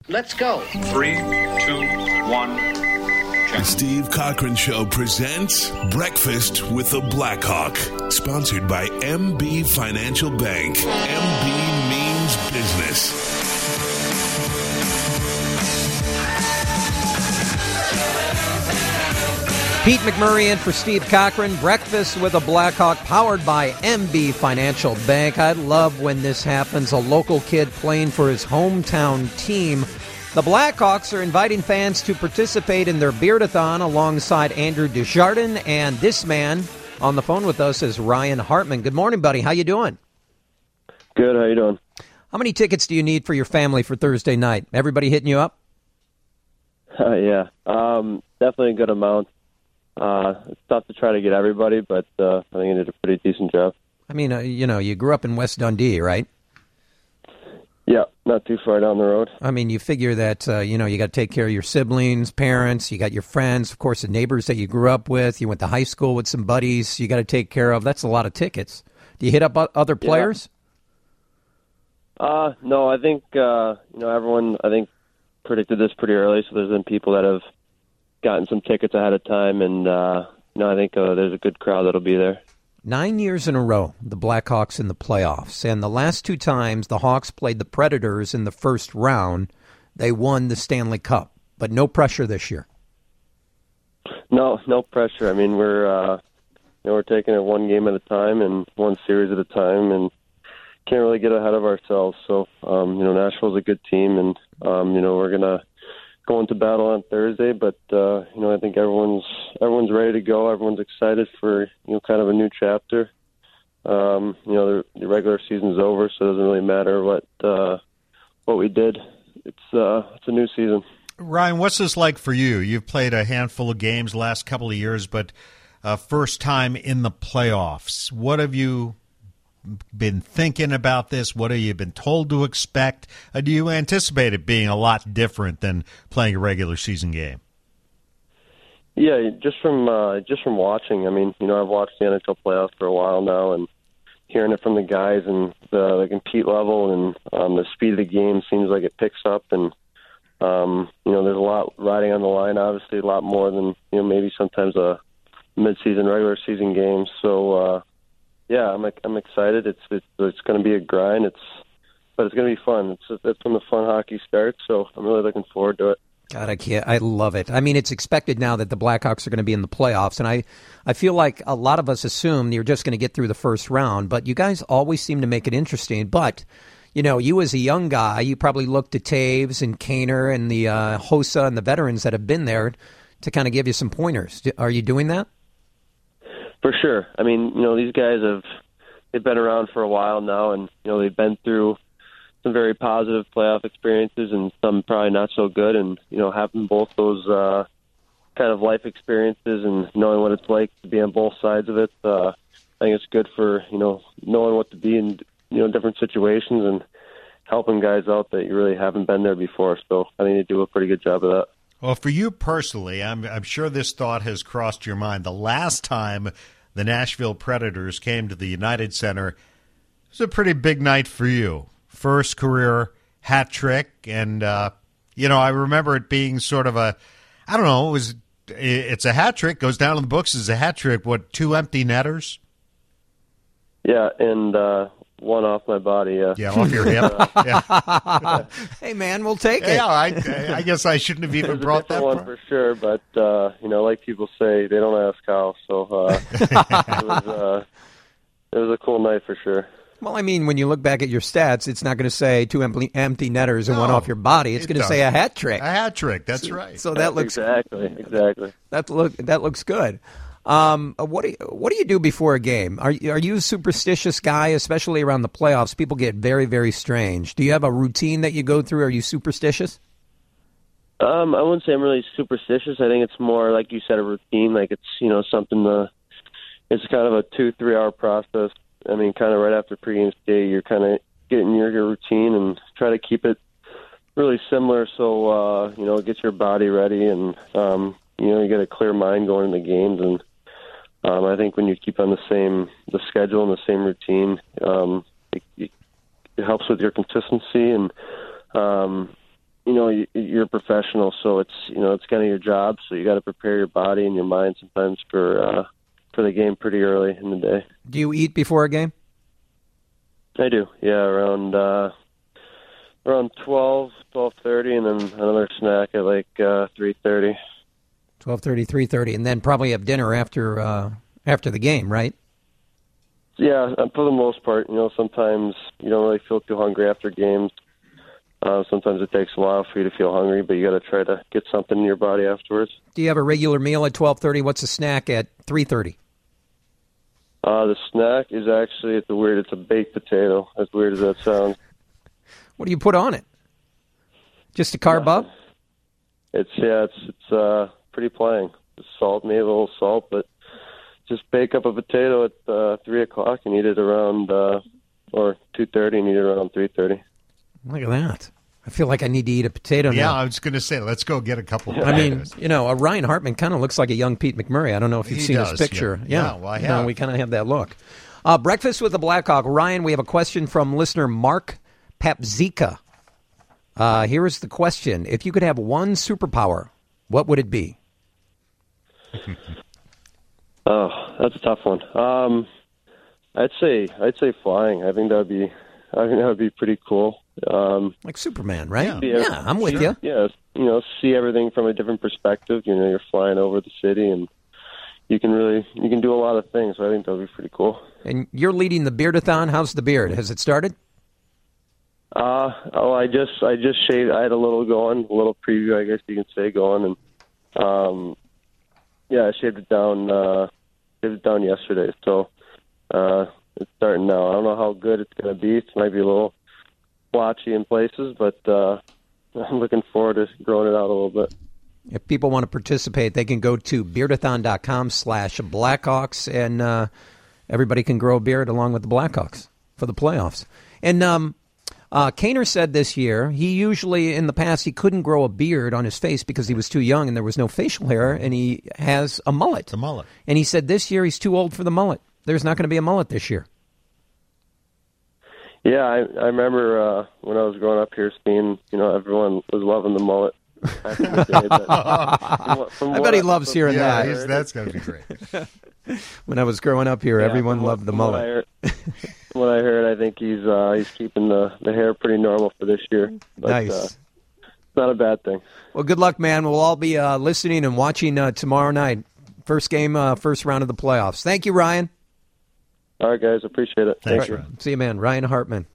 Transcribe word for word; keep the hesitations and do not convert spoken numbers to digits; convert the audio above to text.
Let's go. Three, two, one. The Steve Cochran Show presents Breakfast with the Blackhawk, sponsored by M B Financial Bank. M B means business. Pete McMurray in for Steve Cochran. Breakfast with a Blackhawk, powered by M B Financial Bank. I love when this happens. A local kid playing for his hometown team. The Blackhawks are inviting fans to participate in their Beardathon alongside Andrew Desjardins, and this man on the phone with us is Ryan Hartman. Good morning, buddy. How you doing? Good. How you doing? How many tickets do you need for your family for Thursday night? Everybody hitting you up? Uh, yeah, um, definitely a good amount. Uh, it's tough to try to get everybody, but uh, I think I did a pretty decent job. I mean, uh, you know, you grew up in West Dundee, right? Yeah, not too far down the road. I mean, you figure that, uh, you know, you got to take care of your siblings, parents, you got your friends, of course, the neighbors that you grew up with, you went to high school with some buddies you got to take care of. That's a lot of tickets. Do you hit up other players? Yeah. Uh, no, I think, uh, you know, everyone, I think, predicted this pretty early, so there's been people that have gotten some tickets ahead of time, and, uh, you know, I think uh, there's a good crowd that'll be there. Nine years in a row, the Blackhawks in the playoffs. And the last two times the Hawks played the Predators in the first round, they won the Stanley Cup. But no pressure this year. No, no pressure. I mean, we're uh, you know, we're taking it one game at a time and one series at a time, and can't really get ahead of ourselves. So, um, you know, Nashville's a good team, and um, you know, we're gonna go into battle on Thursday, but uh, you know, I think everyone's everyone's ready to go. Everyone's excited for, you know, kind of a new chapter. Um, you know, the, the regular season's over, so it doesn't really matter what uh, what we did. It's uh, it's a new season. Ryan, what's this like for you? You've played a handful of games the last couple of years, but uh, first time in the playoffs. What have you been thinking about this? What have you been told to expect? Uh, do you anticipate it being a lot different than playing a regular season game? Yeah, just from uh, just from watching. I mean, you know, I've watched the N H L playoffs for a while now, and hearing it from the guys and the, the compete level and um, the speed of the game seems like it picks up. And um, you know, there's a lot riding on the line. Obviously, a lot more than, you know, maybe sometimes a mid-season, regular season game. So. Uh, Yeah, I'm I'm excited. It's it's, it's going to be a grind. It's but it's going to be fun. It's that's when the fun hockey starts. So I'm really looking forward to it. God, I can't. I love it. I mean, it's expected now that the Blackhawks are going to be in the playoffs, and I, I feel like a lot of us assume you're just going to get through the first round. But you guys always seem to make it interesting. But you know, you as a young guy, you probably looked to Taves and Kaner and the uh, Hossa and the veterans that have been there to kind of give you some pointers. Are you doing that? For sure. I mean, you know, these guys have they've been around for a while now, and you know, they've been through some very positive playoff experiences and some probably not so good. And you know, having both those uh, kind of life experiences and knowing what it's like to be on both sides of it, uh, I think it's good for, you know, knowing what to be in, you know, different situations and helping guys out that you really haven't been there before. So I think they do a pretty good job of that. Well, for you personally, I'm, I'm sure this thought has crossed your mind. The last time the Nashville Predators came to the United Center, it was a pretty big night for you. First career hat trick, and, uh, you know, I remember it being sort of a, I don't know, it was it's a hat trick, goes down in the books as a hat trick. What, two empty netters? Yeah, and uh, one off my body, yeah. Yeah, off your hip. yeah. Hey, man, we'll take it. Yeah, I, I guess I shouldn't have even There's brought a that one part. for sure, but, uh, you know, like people say, they don't ask how, so uh, it, was, uh, it was a cool night for sure. Well, I mean, when you look back at your stats, it's not going to say two empty, empty netters and No, one off your body. It's it going to doesn't. say a hat trick. A hat trick, that's right. So that looks exactly, exactly. that look that looks good. Um, what do you, what do you do before a game? Are are you a superstitious guy, especially around the playoffs? People get very, very strange. Do you have a routine that you go through? Are you superstitious? Um, I wouldn't say I'm really superstitious. I think it's more, like you said, a routine. Like it's, you know, something. To, it's kind of a two, three hour process. I mean, kind of right after pregame skate, you're kind of getting your, your routine and try to keep it really similar. So uh, you know, it gets your body ready, and um, you know, you get a clear mind going into games. And um, I think when you keep on the same the schedule and the same routine, um, it, it helps with your consistency and. Um, you know, you, you're a professional, so it's you know it's kind of your job. So you got to prepare your body and your mind sometimes for uh, for the game pretty early in the day. Do you eat before a game? I do, yeah, around uh, around twelve, twelve thirty, and then another snack at like uh, three thirty. twelve thirty, three thirty, and then probably have dinner after uh, after the game, right? Yeah, for the most part. You know, sometimes you don't really feel too hungry after games. Uh, sometimes it takes a while for you to feel hungry, but you got to try to get something in your body afterwards. Do you have a regular meal at twelve thirty? What's a snack at three thirty? Uh, the snack is actually, it's a weird, it's a baked potato, as weird as that sounds. What do you put on it? Just to carb up? It's, yeah, it's it's uh, pretty plain. Salt, maybe a little salt, but just bake up a potato at uh, three o'clock and eat it around, uh, or two thirty and eat it around three thirty. Look at that. I feel like I need to eat a potato yeah, now. I was going to say, let's go get a couple of I mean, potatoes. you know, a Ryan Hartman kind of looks like a young Pete McMurray. I don't know if you've He seen does, his picture. yeah. Yeah, Yeah, well, I You know, have. we kind of have that look. Uh, Breakfast with the Blackhawk. Ryan, we have a question from listener Mark Papzika. Uh, here is the question. If you could have one superpower, what would it be? Oh, that's a tough one. Um, I'd say I'd say flying. I think that would be I think that would be pretty cool. Um, Like Superman, right? Yeah. Yeah, Yeah. I'm with Sure. you. Yeah, you know, see everything from a different perspective. You know, you're flying over the city, and you can really you can do a lot of things. So I think that would be pretty cool. And you're leading the Beardathon. How's the beard? Has it started? Uh, oh, I just I just shaved. I had a little going, a little preview, I guess you can say, going, and um, yeah, I shaved it down. Uh, shaved it down yesterday, so uh, it's starting now. I don't know how good it's going to be. It might be a little blotchy in places, but uh, I'm looking forward to growing it out a little bit. If people want to participate, they can go to beardathon.com slash Blackhawks, and uh, everybody can grow a beard along with the Blackhawks for the playoffs. And um, uh, Kaner said this year, he usually, in the past, he couldn't grow a beard on his face because he was too young and there was no facial hair, and he has a mullet. The mullet. And he said this year he's too old for the mullet. There's not going to be a mullet this year. Yeah, I, I remember uh, when I was growing up here, seeing you know everyone was loving the mullet. Back in the day, but from what- from I what bet he loves hearing Yeah, that. he's, that's going to be great. When I was growing up here, Yeah, everyone from what- loved the from what I mullet. heard- From what I heard, I think he's uh, he's keeping the, the hair pretty normal for this year. But, Nice. Uh, it's not a bad thing. Well, good luck, man. We'll all be uh, listening and watching uh, tomorrow night. First game, uh, first round of the playoffs. Thank you, Ryan. All right, guys, appreciate it. Thanks, Thank you. Ryan. See you, man. Ryan Hartman.